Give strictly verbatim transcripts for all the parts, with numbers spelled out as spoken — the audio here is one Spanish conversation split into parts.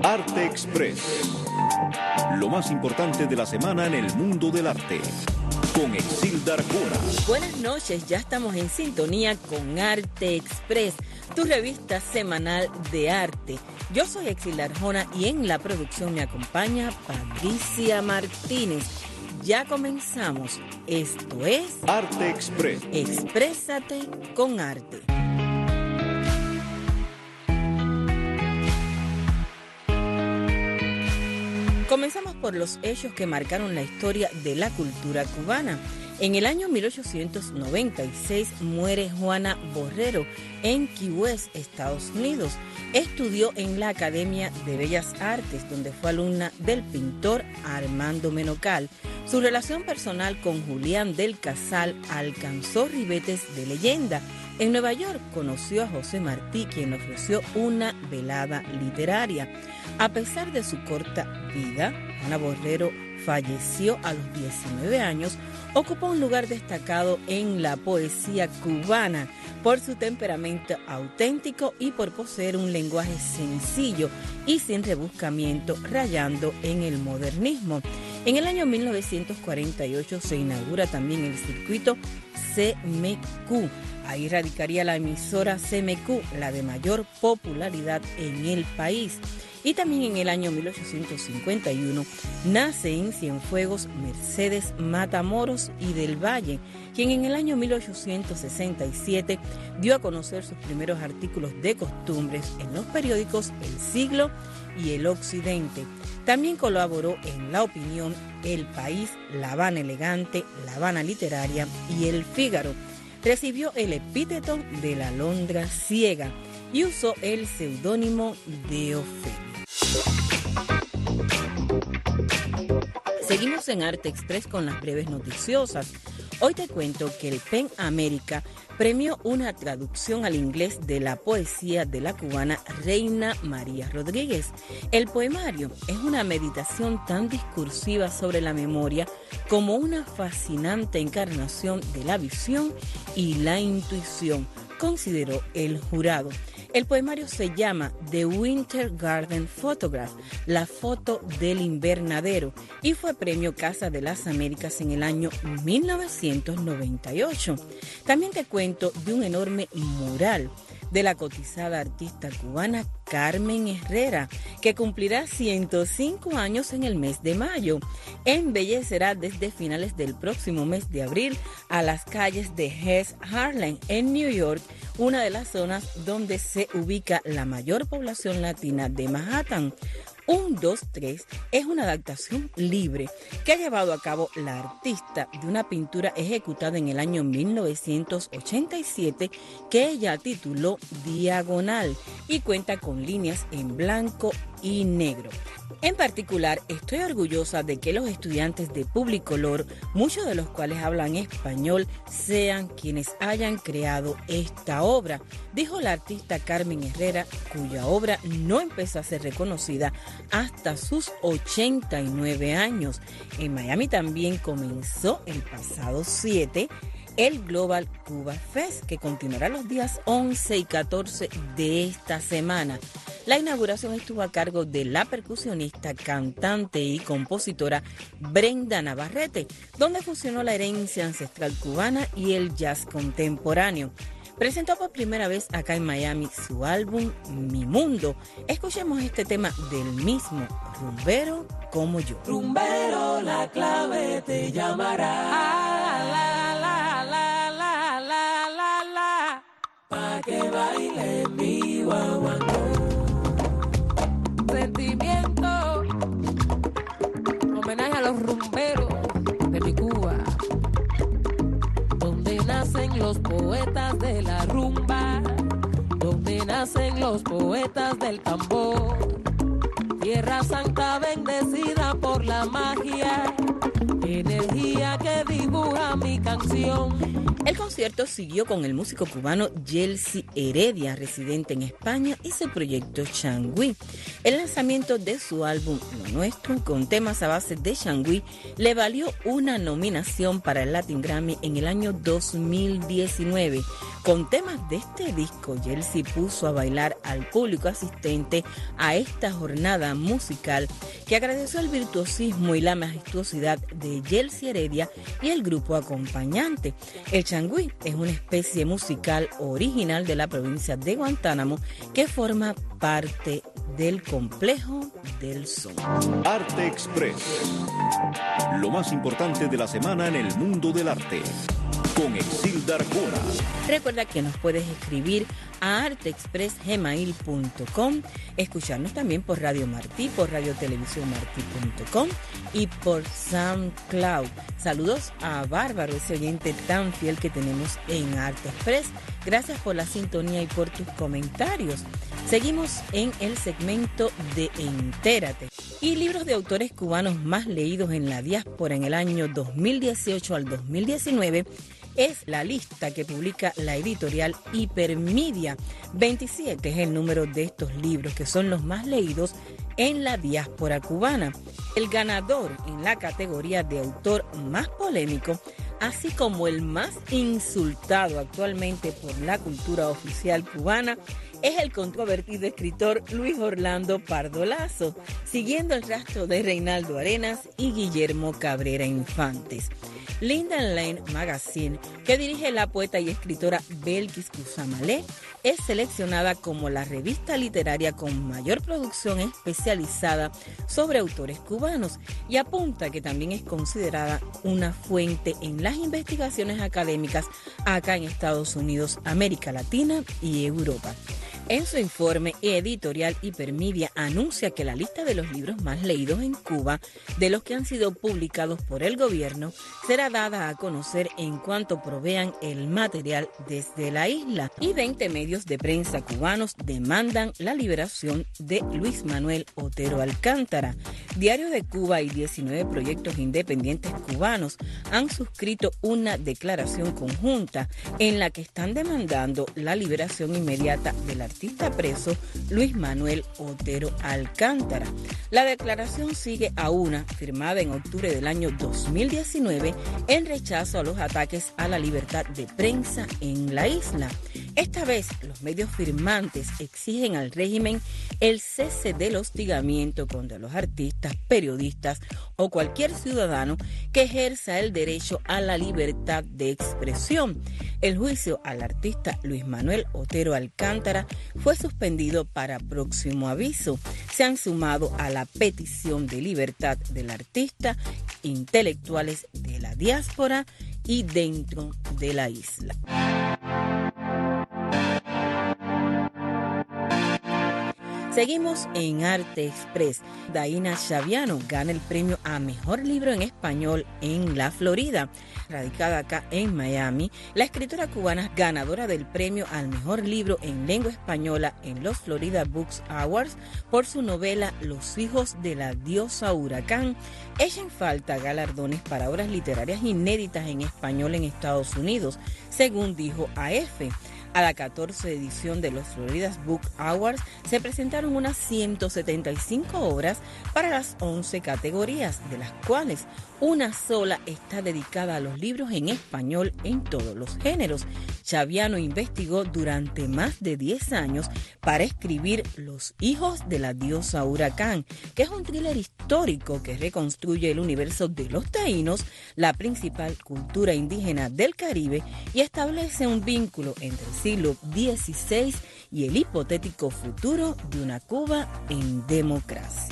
Arte Express. Lo más importante de la semana en el mundo del arte. Con Exilda Arjona. Buenas noches, ya estamos en sintonía con Arte Express, tu revista semanal de arte. Yo soy Exilda Arjona y en la producción me acompaña Patricia Martínez. Ya comenzamos. Esto es Arte Express. Exprésate con arte. Comenzamos por los hechos que marcaron la historia de la cultura cubana. En el año mil ochocientos noventa y seis muere Juana Borrero en Key West, Estados Unidos. Estudió en la Academia de Bellas Artes, donde fue alumna del pintor Armando Menocal. Su relación personal con Julián del Casal alcanzó ribetes de leyenda. En Nueva York conoció a José Martí, quien le ofreció una velada literaria. A pesar de su corta vida, Juana Borrero falleció a los diecinueve años. Ocupó un lugar destacado en la poesía cubana por su temperamento auténtico y por poseer un lenguaje sencillo y sin rebuscamiento, rayando en el modernismo. En el año mil novecientos cuarenta y ocho se inaugura también el circuito C M Q. Ahí radicaría la emisora C M Q, la de mayor popularidad en el país. Y también en el año mil ochocientos cincuenta y uno nace en Cienfuegos Mercedes Matamoros y del Valle, quien en el año mil ochocientos sesenta y siete dio a conocer sus primeros artículos de costumbres en los periódicos El Siglo y El Occidente. También colaboró en La Opinión, El País, La Habana Elegante, La Habana Literaria y El Fígaro. Recibió el epíteto de la Alondra Ciega y usó el seudónimo de Ofelia. Seguimos en Arte Express con las breves noticiosas. Hoy te cuento que el PEN América premió una traducción al inglés de la poesía de la cubana Reina María Rodríguez. El poemario es una meditación tan discursiva sobre la memoria como una fascinante encarnación de la visión y la intuición, consideró el jurado. El poemario se llama The Winter Garden Photograph, la foto del invernadero, y fue premio Casa de las Américas en el año mil novecientos noventa y ocho. También te cuento de un enorme mural de la cotizada artista cubana Carmen Herrera, que cumplirá ciento cinco años en el mes de mayo. Embellecerá desde finales del próximo mes de abril a las calles de East Harlem en New York, una de las zonas donde se ubica la mayor población latina de Manhattan. Un, dos, tres es una adaptación libre que ha llevado a cabo la artista de una pintura ejecutada en el año mil novecientos ochenta y siete que ella tituló Diagonal y cuenta con líneas en blanco y negro. En particular, estoy orgullosa de que los estudiantes de Publicolor, muchos de los cuales hablan español, sean quienes hayan creado esta obra, dijo la artista Carmen Herrera, cuya obra no empezó a ser reconocida hasta sus ochenta y nueve años. En Miami también comenzó el pasado siete el Global Cuba Fest, que continuará los días once y catorce de esta semana. La inauguración estuvo a cargo de la percusionista, cantante y compositora Brenda Navarrete, donde fusionó la herencia ancestral cubana y el jazz contemporáneo. Presentó por primera vez acá en Miami su álbum Mi Mundo. Escuchemos este tema del mismo, Rumbero como yo. Rumbero, la clave te llamará. Ah, la, la, la, la, la, la, la. Pa' que baile mi guaguancó. Sentimiento, homenaje a los rumberos de mi Cuba, donde nacen los poetas de la rumba, donde nacen los poetas del tambor. Tierra Santa bendecida por la magia, en el energía que dibuja mi canción. El concierto siguió con el músico cubano Yeltsin Heredia, residente en España, y su proyecto Changüí. El lanzamiento de su álbum Lo Nuestro, con temas a base de Changüí, le valió una nominación para el Latin Grammy en el año dos mil diecinueve. Con temas de este disco, Yeltsin puso a bailar al público asistente a esta jornada musical, que agradeció el virtuosismo y la majestuosidad de Yeltsin Heredia y el grupo acompañante. El changüí es una especie musical original de la provincia de Guantánamo que forma parte del complejo del son. Arte Express. Lo más importante de la semana en el mundo del arte. Con Exilda Arjona. Recuerda que nos puedes escribir a arteexpress gmail punto com, escucharnos también por Radio Martí, por radio televisión martí punto com y por SoundCloud. Saludos a Bárbaro, ese oyente tan fiel que tenemos en Arte Express. Gracias por la sintonía y por tus comentarios. Seguimos en el segmento de Entérate. Y libros de autores cubanos más leídos en la diáspora en el año dos mil dieciocho al dos mil diecinueve es la lista que publica la editorial Hipermedia. veintisiete es el número de estos libros que son los más leídos en la diáspora cubana. El ganador en la categoría de autor más polémico, así como el más insultado actualmente por la cultura oficial cubana, es el controvertido escritor Luis Orlando Pardo Lazo, siguiendo el rastro de Reinaldo Arenas y Guillermo Cabrera Infantes. Linden Lane Magazine, que dirige la poeta y escritora Belkis Kusamalé, es seleccionada como la revista literaria con mayor producción especializada sobre autores cubanos y apunta que también es considerada una fuente en las investigaciones académicas acá en Estados Unidos, América Latina y Europa. En su informe editorial, Hipermedia anuncia que la lista de los libros más leídos en Cuba, de los que han sido publicados por el gobierno, será dada a conocer en cuanto provean el material desde la isla. Y veinte medios de prensa cubanos demandan la liberación de Luis Manuel Otero Alcántara. Diario de Cuba y diecinueve proyectos independientes cubanos han suscrito una declaración conjunta en la que están demandando la liberación inmediata del artista preso Luis Manuel Otero Alcántara. La declaración sigue a una firmada en octubre del año dos mil diecinueve en rechazo a los ataques a la libertad de prensa en la isla. Esta vez, los medios firmantes exigen al régimen el cese del hostigamiento contra los artistas, periodistas o cualquier ciudadano que ejerza el derecho a la libertad de expresión. El juicio al artista Luis Manuel Otero Alcántara fue suspendido para próximo aviso. Se han sumado a la petición de libertad del artista intelectuales de la diáspora y dentro de la isla. Seguimos en Arte Express. Daina Chaviano gana el premio a Mejor Libro en Español en la Florida. Radicada acá en Miami, la escritora cubana ganadora del premio al Mejor Libro en Lengua Española en los Florida Books Awards por su novela Los Hijos de la Diosa Huracán, echa en falta galardones para obras literarias inéditas en español en Estados Unidos, según dijo A F. A la catorce edición de los Florida Book Awards se presentaron unas ciento setenta y cinco obras para las once categorías, de las cuales una sola está dedicada a los libros en español en todos los géneros. Chaviano investigó durante más de diez años para escribir Los Hijos de la Diosa Huracán, que es un thriller histórico que reconstruye el universo de los taínos, la principal cultura indígena del Caribe, y establece un vínculo entre el siglo dieciséis y el hipotético futuro de una Cuba en democracia.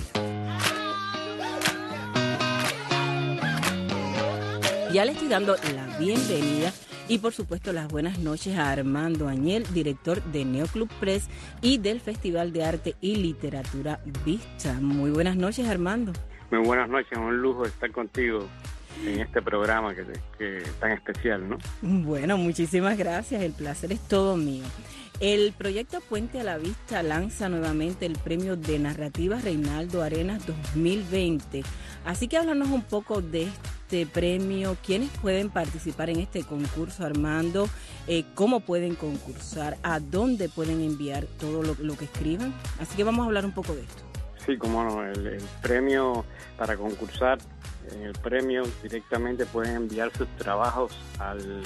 Ya le estoy dando la bienvenida y por supuesto las buenas noches a Armando Añel, director de Neoclub Press y del Festival de Arte y Literatura Vista. Muy buenas noches, Armando. Muy buenas noches, un lujo estar contigo en este programa que, que tan especial, ¿no? Bueno, muchísimas gracias, el placer es todo mío. El proyecto Puente a la Vista lanza nuevamente el premio de narrativa Reinaldo Arenas dos mil veinte. Así que háblanos un poco de este premio? ¿Quiénes pueden participar en este concurso, Armando? Eh, ¿Cómo pueden concursar? ¿A dónde pueden enviar todo lo, lo que escriban? Así que vamos a hablar un poco de esto. Sí, cómo no, el, el premio para concursar, en el premio directamente pueden enviar sus trabajos al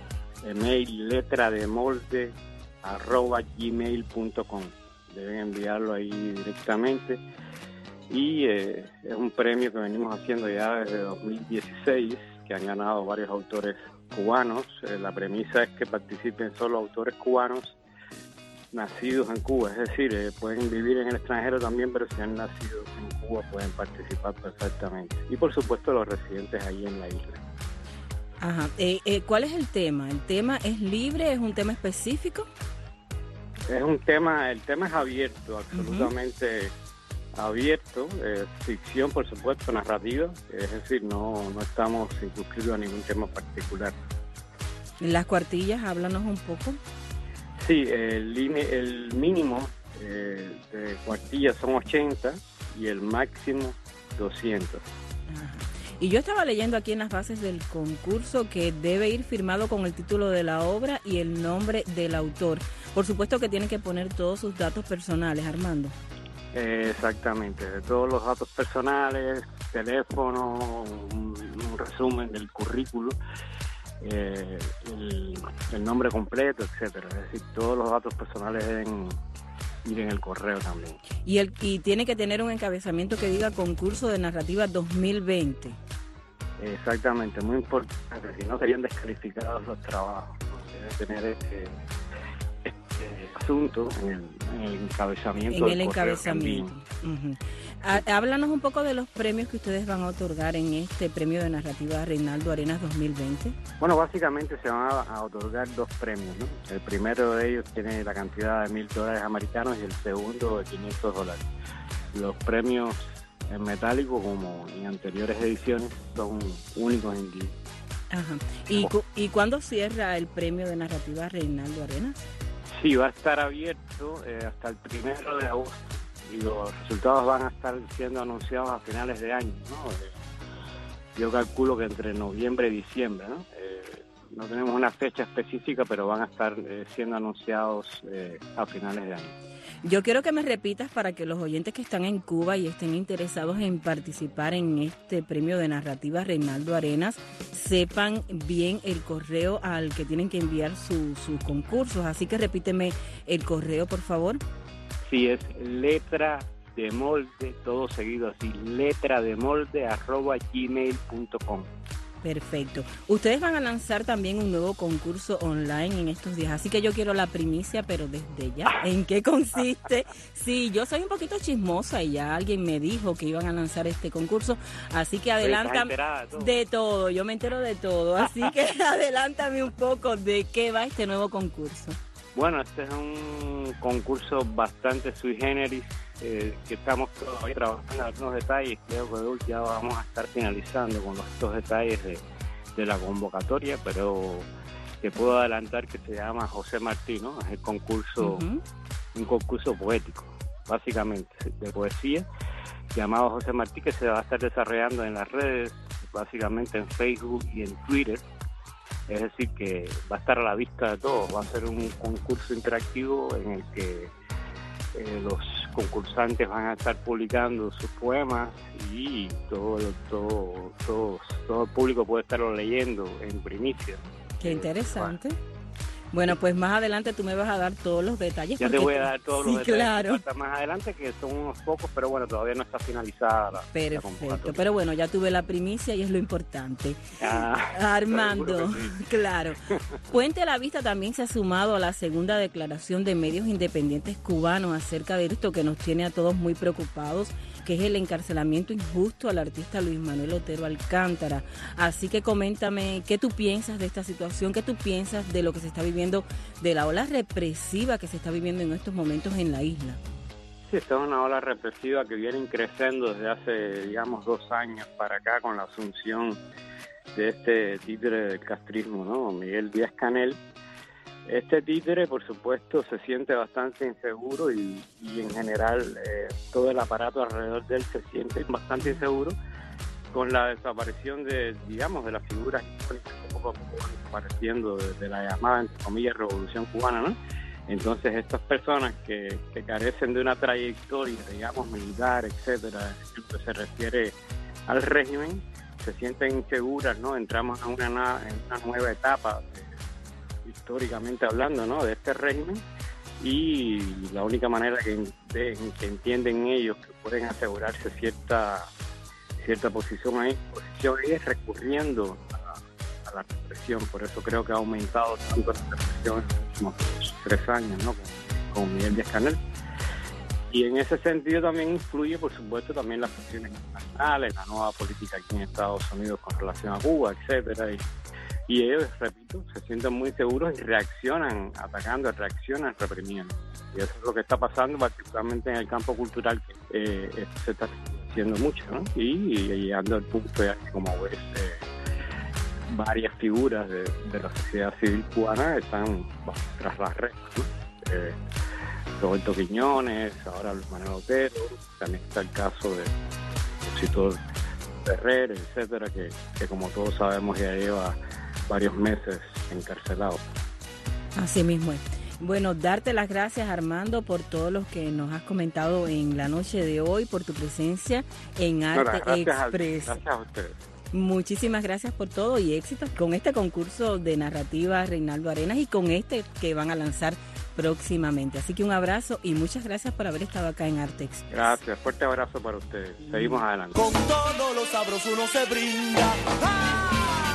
email letra de molde arroba gmail punto com. Deben enviarlo ahí directamente. Y eh, es un premio que venimos haciendo ya desde dos mil dieciséis, que han ganado varios autores cubanos. Eh, la premisa es que participen solo autores cubanos nacidos en Cuba, es decir, eh, pueden vivir en el extranjero también, pero si han nacido en Cuba pueden participar perfectamente. Y por supuesto los residentes ahí en la isla. Ajá. Eh, eh, ¿Cuál es el tema? ¿El tema es libre? ¿Es un tema específico? Es un tema, el tema es abierto, absolutamente uh-huh. abierto, eh, ficción por supuesto, narrativa, es decir, no, no estamos circunscritos a ningún tema particular. ¿Las cuartillas? Háblanos un poco. Sí, el, el mínimo eh, de cuartillas son ochenta y el máximo doscientos. Ajá. Y yo estaba leyendo aquí en las bases del concurso que debe ir firmado con el título de la obra y el nombre del autor. Por supuesto que tiene que poner todos sus datos personales, Armando. Eh, exactamente, de todos los datos personales, teléfono, un, un resumen del currículo, eh, el, el nombre completo, etcétera. Es decir, todos los datos personales deben ir en el correo también. Y, el, y tiene que tener un encabezamiento que diga concurso de narrativa dos mil veinte. Exactamente, muy importante, si no serían descalificados los trabajos. Debe tener este, este asunto en el, en el encabezamiento. En el encabezamiento. Uh-huh. Háblanos un poco de los premios que ustedes van a otorgar en este premio de narrativa Reinaldo Arenas dos mil veinte. Bueno, básicamente se van a, a otorgar dos premios, ¿no? El primero de ellos tiene la cantidad de mil dólares americanos y el segundo de quinientos dólares. Los premios en metálico, como en anteriores ediciones, son únicos en día. Ajá. ¿Y, cu- ¿Y cuándo cierra el premio de narrativa Reinaldo Arenas? Sí, va a estar abierto eh, hasta el primero de agosto. Y los resultados van a estar siendo anunciados a finales de año, ¿no? Eh, yo calculo que entre noviembre y diciembre, ¿no? Eh, no tenemos una fecha específica, pero van a estar eh, siendo anunciados eh, a finales de año. Yo quiero que me repitas para que los oyentes que están en Cuba y estén interesados en participar en este premio de narrativa Reinaldo Arenas sepan bien el correo al que tienen que enviar su, sus concursos. Así que repíteme el correo, por favor. Sí, es letra de molde, todo seguido así, letra de molde arroba gmail punto com. Perfecto. Ustedes van a lanzar también un nuevo concurso online en estos días, así que yo quiero la primicia, pero desde ya. ¿En qué consiste? Sí, yo soy un poquito chismosa y ya alguien me dijo que iban a lanzar este concurso, así que adelántame de todo. de todo, yo me entero de todo, así que adelántame un poco de qué va este nuevo concurso. Bueno, este es un concurso bastante sui generis, eh, que estamos todavía trabajando en algunos detalles. Creo que ya vamos a estar finalizando con los, estos detalles de, de la convocatoria, pero te puedo adelantar que se llama José Martí, ¿no? Es el concurso, uh-huh. un concurso poético, básicamente, de poesía, llamado José Martí, que se va a estar desarrollando en las redes, básicamente en Facebook y en Twitter. Es decir, que va a estar a la vista de todos. Va a ser un concurso interactivo en el que eh, los concursantes van a estar publicando sus poemas y todo, todo, todo, todo el público puede estarlo leyendo en primicia. Qué interesante. Eh, Bueno, pues más adelante tú me vas a dar todos los detalles. Ya te voy a dar todos sí, los detalles. Claro. Falta más adelante, que son unos pocos, pero bueno, todavía no está finalizada la, Perfecto, la convocatoria. Pero bueno, ya tuve la primicia y es lo importante. Ah, Armando, sí. Claro. Puente La Vista también se ha sumado a la segunda declaración de medios independientes cubanos acerca de esto que nos tiene a todos muy preocupados, que es el encarcelamiento injusto al artista Luis Manuel Otero Alcántara. Así que coméntame, ¿qué tú piensas de esta situación? ¿Qué tú piensas de lo que se está viviendo, de la ola represiva que se está viviendo en estos momentos en la isla? Sí, esta es una ola represiva que viene creciendo desde hace, digamos, dos años para acá con la asunción de este títere del castrismo, ¿no? Miguel Díaz-Canel. Este títere, por supuesto, se siente bastante inseguro y, y en general eh, todo el aparato alrededor de él se siente bastante inseguro con la desaparición de, digamos, de las figuras históricas que poco a poco van desapareciendo de, de la llamada, entre comillas, revolución cubana, ¿no? Entonces estas personas que, que carecen de una trayectoria, digamos, militar, etcétera, en lo que se refiere al régimen, se sienten inseguras, ¿no? Entramos en una, en una nueva etapa, eh, históricamente hablando, ¿no? De este régimen, y la única manera que, de, que entienden ellos que pueden asegurarse cierta cierta posición ahí, posición ahí es recurriendo a, a la represión. Por eso creo que ha aumentado tanto la represión en los últimos tres años, ¿no? Con, con Miguel Díaz-Canel. Y en ese sentido también influye, por supuesto, también las presiones internacionales, la nueva política aquí en Estados Unidos con relación a Cuba, etcétera. Y, y ellos, repito, se sienten muy seguros y reaccionan atacando, reaccionan reprimiendo. Y eso es lo que está pasando particularmente en el campo cultural, que eh, se está haciendo mucho, ¿no? Y, y llegando al punto ya que, como ves, eh, varias figuras de, de la sociedad civil cubana están bueno, tras las rejas, ¿no? Eh, Roberto Quiñones, ahora Luis Manuel Otero, también está el caso de Osito Ferrer, etcétera, que, que como todos sabemos ya lleva varios meses encarcelado. Así mismo es. Bueno, darte las gracias, Armando, por todo lo que nos has comentado en la noche de hoy, por tu presencia en Arte no, gracias Express. A, gracias a ustedes. Muchísimas gracias por todo y éxitos con este concurso de narrativa Reinaldo Arenas y con este que van a lanzar próximamente. Así que un abrazo y muchas gracias por haber estado acá en Arte Express. Gracias, fuerte abrazo para ustedes. Seguimos adelante. Con todos los sabros uno se brinda. ¡Ah!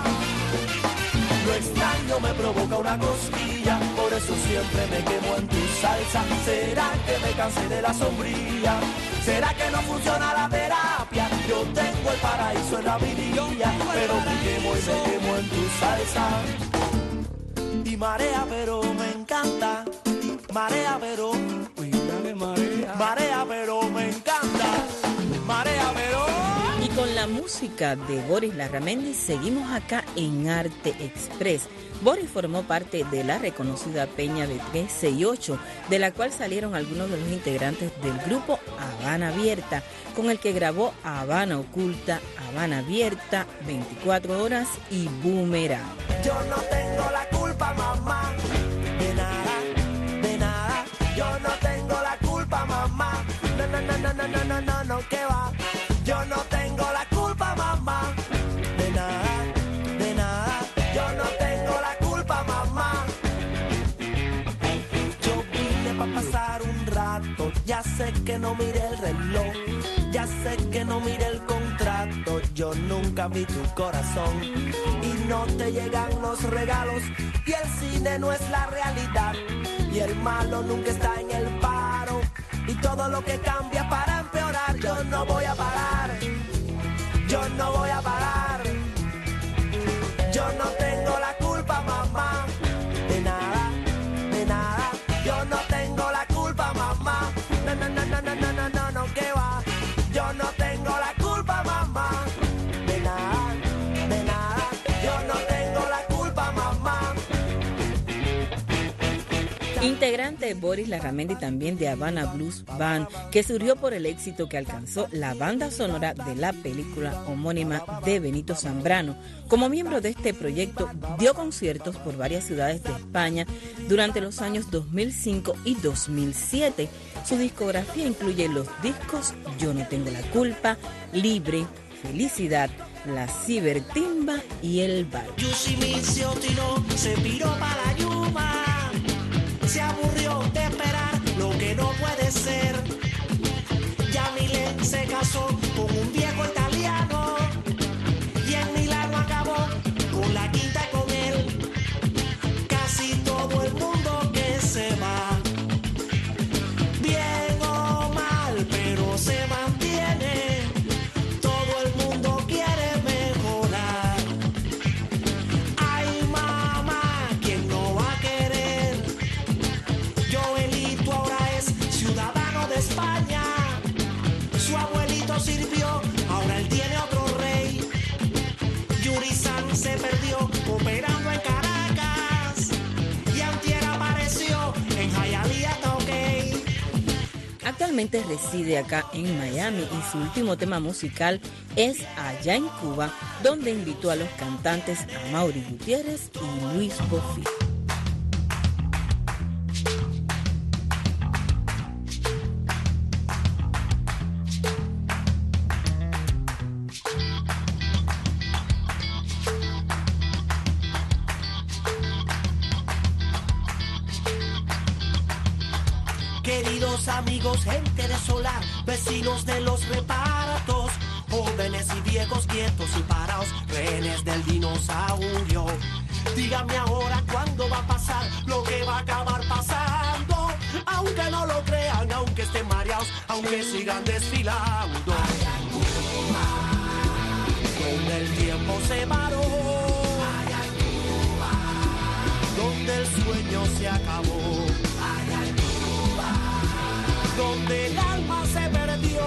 Lo extraño me provoca una cosquilla, por eso siempre me quemo en tu salsa. ¿Será que me cansé de la sombrilla? ¿Será que no funciona la terapia? Yo tengo el paraíso en la virilla, pero me quemo y me quemo en tu salsa. Y marea pero me encanta, marea pero, marea, marea pero me encanta, marea pero... Y con la música de Boris Larramendi seguimos acá en Arte Express. Boris formó parte de la reconocida Peña de trece y ocho, de la cual salieron algunos de los integrantes del grupo Habana Abierta, con el que grabó Habana Oculta, Habana Abierta, veinticuatro horas y Boomerang. Yo no tengo la culpa, mamá, de nada, de nada. Yo no tengo la culpa, mamá. No, no, no, no, no, no, no, no, no, ¿qué va? Yo no tengo la culpa, mamá, de nada, de nada. Yo no tengo la culpa, mamá. Yo vine pa' pasar un rato, ya sé que no miré el reloj, ya sé que no miré el contrato. Yo nunca vi tu corazón y no te llegan los regalos y el cine no es la realidad y el malo nunca está en el paro y todo lo que cambia para empeorar. Yo no voy a parar, yo no voy a parar. Yo no tengo la culpa, mamá, de nada, de nada. Yo no tengo la culpa, mamá. No, no, no, no, no, no, no, no, no, ¿qué va? Yo no tengo la culpa, mamá, de nada, de nada. Yo no tengo la culpa, mamá. Integrante Boris Larramendi también de Habana Blues Band, que surgió por el éxito que alcanzó la banda sonora de la película homónima de Benito Zambrano. Como miembro de este proyecto, dio conciertos por varias ciudades de España durante los años dos mil cinco y dos mil siete. Su discografía incluye los discos Yo no tengo la culpa, Libre, Felicidad, La Cibertimba y El Bar. Se piró para la yuma, se aburrió de esperar lo que no puede ser. Yamile se casó con un viejo italiano y en Milano acabó con la quinta y con él. Casi todo el mundo que se va, bien o mal, pero se mantiene. Todo el mundo quiere mejorar. Ay, mamá, ¿quién no va a querer? Joelito ahora es ciudadano de España. Su abuelito sirvió, ahora él tiene otro rey. Yuri San se perdió operando en Caracas y antier apareció en Hialeah, está ok. Actualmente reside acá en Miami y su último tema musical es Allá en Cuba, donde invitó a los cantantes Amaury Gutiérrez y Luis Boffi. Queridos amigos, gente de solar, vecinos de los repartos, jóvenes y viejos quietos y parados, rehenes del dinosaurio. Díganme ahora cuándo va a pasar lo que va a acabar pasando, aunque no lo crean, aunque estén mareados, aunque sigan desfilando. Donde el tiempo se paró, donde el sueño se acabó, donde el alma se perdió.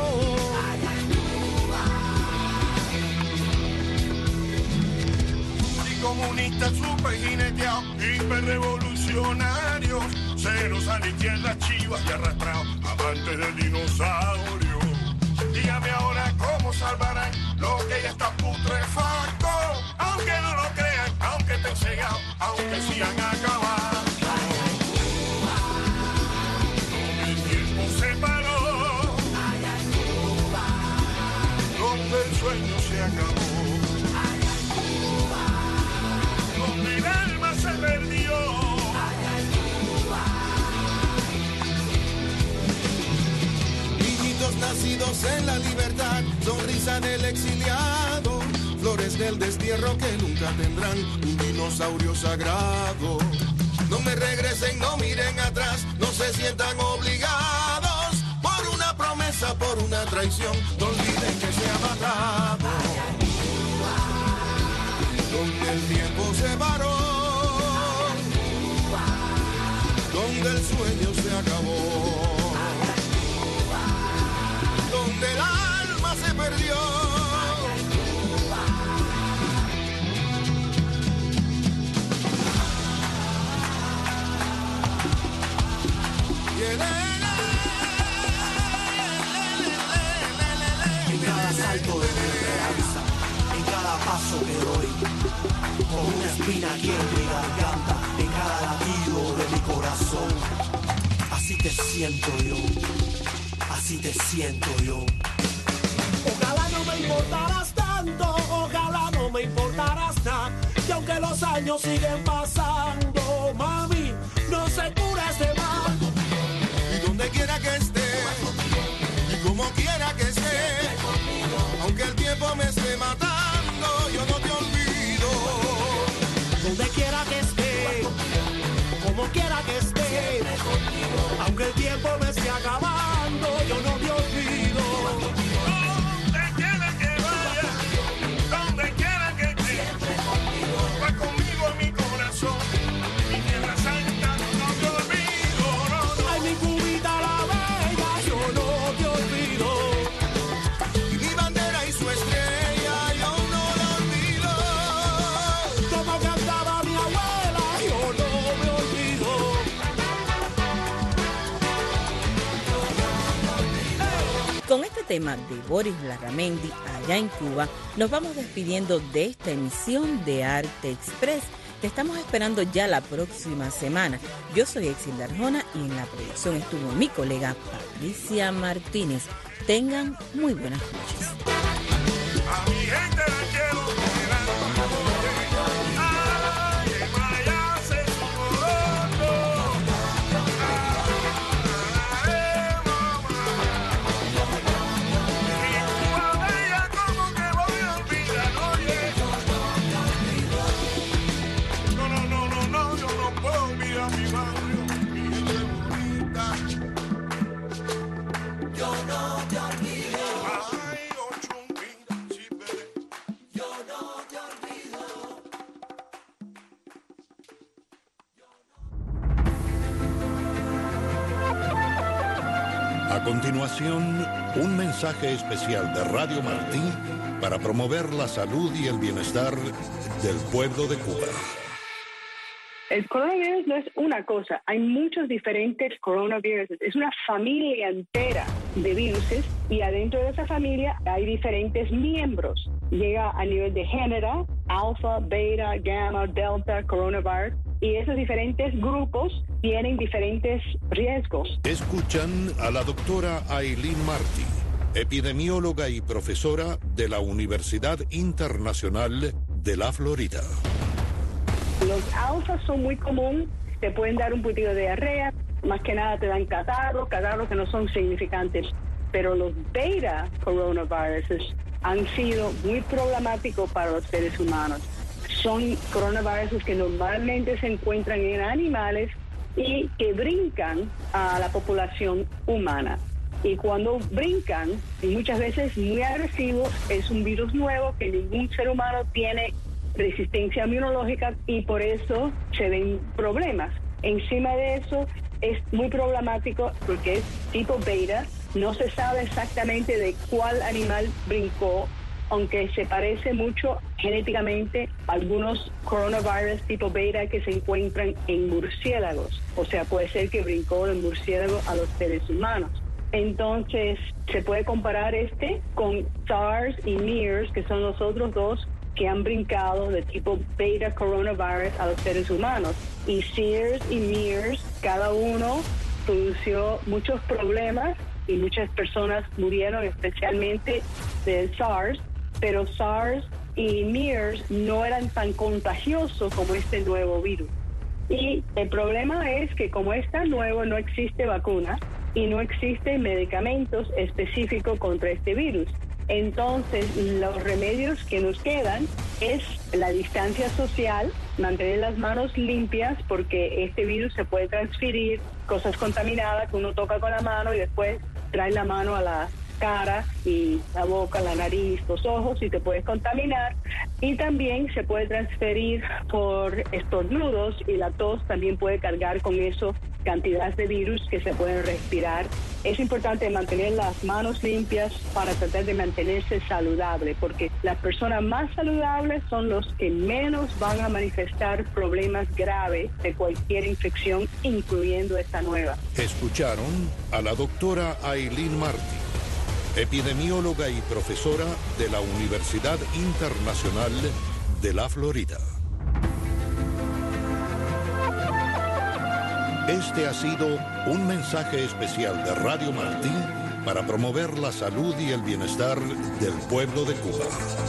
Y comunistas super jineteados, hiperrevolucionarios, ceros a la izquierda, chivas y arrastrados, amantes del dinosaurio. Dígame ahora cómo salvarán lo que ya está putrefacto, aunque no lo crean, aunque estén cegados, aunque sigan acabando. El sueño se acabó, donde el alma se perdió. Niñitos nacidos en la libertad, sonrisa del exiliado, flores del destierro que nunca tendrán un dinosaurio sagrado. No me regresen, no miren atrás, no se sientan obligados por una promesa, por una traición, no olviden que se ha matado. Donde el tiempo se paró, donde el sueño se acabó, donde el alma se perdió. Y el salto de mi esperanza, en cada paso que doy, con una espina aquí en mi garganta, en cada latido de mi corazón. Así te siento yo, así te siento yo. Ojalá no me importaras tanto, ojalá no me importaras nada, que aunque los años siguen pasando, mami, no se cura este mal. Y donde quiera que esté, y como quiera que esté, aunque el tiempo me esté matando, yo no te olvido. Donde quiera que esté, como quiera que esté, aunque el tiempo me esté acabando, yo no te olvido. Donde quiera que vaya, donde quiera que esté, va conmigo en mi corazón, mi tierra santa, no te olvido. No, no. Ay, mi cubita la bella, yo no te olvido. Su estrella yo no la olvido. Como cantaba mi abuela, yo no me olvido. Con este tema de Boris Larramendi, Allá en Cuba, nos vamos despidiendo de esta emisión de Arte Express. Te estamos esperando ya la próxima semana. Yo soy Exilda Arjona y en la producción estuvo mi colega Patricia Martínez. Tengan muy buenas noches. A mi gente la quiero ay, que vaya a ser su coroto. Ay, mamá. Mi Cuba bella, como que voy a olvidar, oye. No, no, no, no, no, yo no puedo olvidar mi barrio, mi gente bonita. Yo no te olvido. Ay, ocho, mira, si veré. Yo no te olvido. A continuación, un mensaje especial de Radio Martí para promover la salud y el bienestar del pueblo de Cuba. El coronavirus no es una cosa, hay muchos diferentes coronavirus, es una familia entera de viruses y adentro de esa familia hay diferentes miembros. Llega a nivel de género, alfa, beta, gamma, delta, coronavirus, y esos diferentes grupos tienen diferentes riesgos. Escuchan a la doctora Aileen Martí, epidemióloga y profesora de la Universidad Internacional de la Florida. Los alfas son muy comunes, te pueden dar un poquito de diarrea, más que nada te dan catarros, catarros que no son significantes, pero los beta coronavirus han sido muy problemáticos para los seres humanos. Son coronavirus que normalmente se encuentran en animales y que brincan a la población humana. Y cuando brincan, y muchas veces muy agresivos, es un virus nuevo que ningún ser humano tiene resistencia inmunológica y por eso se ven problemas. Encima de eso es muy problemático porque es tipo beta, no se sabe exactamente de cuál animal brincó, aunque se parece mucho genéticamente a algunos coronavirus tipo beta que se encuentran en murciélagos. O sea, puede ser que brincó del murciélago a los seres humanos. Entonces, se puede comparar este con SARS y MERS, que son los otros dos que han brincado de tipo beta coronavirus a los seres humanos. Y SARS y MERS, cada uno produjo muchos problemas y muchas personas murieron, especialmente del SARS, pero SARS y MERS no eran tan contagiosos como este nuevo virus. Y el problema es que como es tan nuevo, no existe vacuna y no existen medicamentos específicos contra este virus. Entonces, los remedios que nos quedan es la distancia social, mantener las manos limpias, porque este virus se puede transferir, cosas contaminadas que uno toca con la mano y después trae la mano a la cara y la boca, la nariz, los ojos y te puedes contaminar. Y también se puede transferir por estornudos y la tos también puede cargar con eso cantidades de virus que se pueden respirar. Es importante mantener las manos limpias para tratar de mantenerse saludable, porque las personas más saludables son los que menos van a manifestar problemas graves de cualquier infección, incluyendo esta nueva. Escucharon a la doctora Aileen Martí, epidemióloga y profesora de la Universidad Internacional de la Florida. Este ha sido un mensaje especial de Radio Martí para promover la salud y el bienestar del pueblo de Cuba.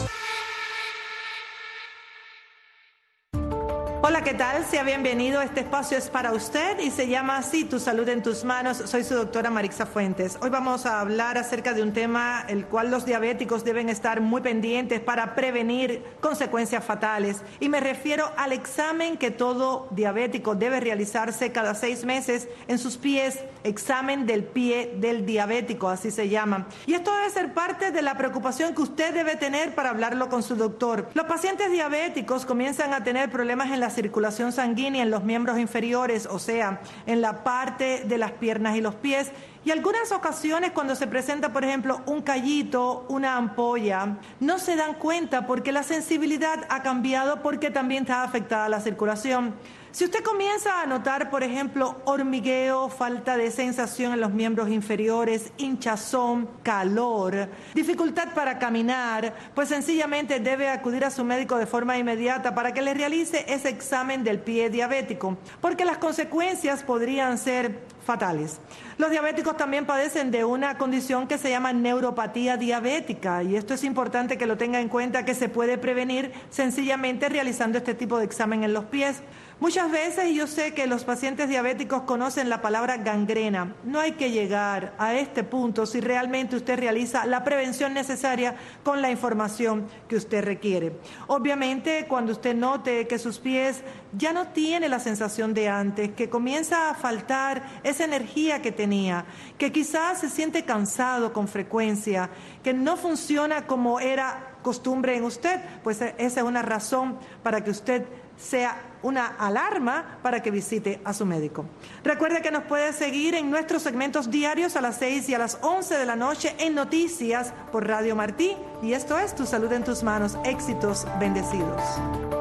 Hola, ¿qué tal? Sea bienvenido. Este espacio es para usted y se llama así, Tu Salud en Tus Manos. Soy su doctora Marixa Fuentes. Hoy vamos a hablar acerca de un tema el cual los diabéticos deben estar muy pendientes para prevenir consecuencias fatales. Y me refiero al examen que todo diabético debe realizarse cada seis meses en sus pies. Examen del pie del diabético, así se llama. Y esto debe ser parte de la preocupación que usted debe tener para hablarlo con su doctor. Los pacientes diabéticos comienzan a tener problemas en la circulación sanguínea en los miembros inferiores, o sea, en la parte de las piernas y los pies. Y algunas ocasiones cuando se presenta, por ejemplo, un callito, una ampolla, no se dan cuenta porque la sensibilidad ha cambiado porque también está afectada la circulación. Si usted comienza a notar, por ejemplo, hormigueo, falta de sensación en los miembros inferiores, hinchazón, calor, dificultad para caminar, pues sencillamente debe acudir a su médico de forma inmediata para que le realice ese examen del pie diabético, porque las consecuencias podrían ser fatales. Los diabéticos también padecen de una condición que se llama neuropatía diabética y esto es importante que lo tenga en cuenta, que se puede prevenir sencillamente realizando este tipo de examen en los pies. Muchas veces, y yo sé que los pacientes diabéticos conocen la palabra gangrena, no hay que llegar a este punto si realmente usted realiza la prevención necesaria con la información que usted requiere. Obviamente, cuando usted note que sus pies ya no tienen la sensación de antes, que comienza a faltar esa energía que tenía, que quizás se siente cansado con frecuencia, que no funciona como era costumbre en usted, pues esa es una razón para que usted sea una alarma para que visite a su médico. Recuerde que nos puede seguir en nuestros segmentos diarios a las seis y a las once de la noche en Noticias por Radio Martí. Y esto es Tu Salud en Tus Manos. Éxitos bendecidos.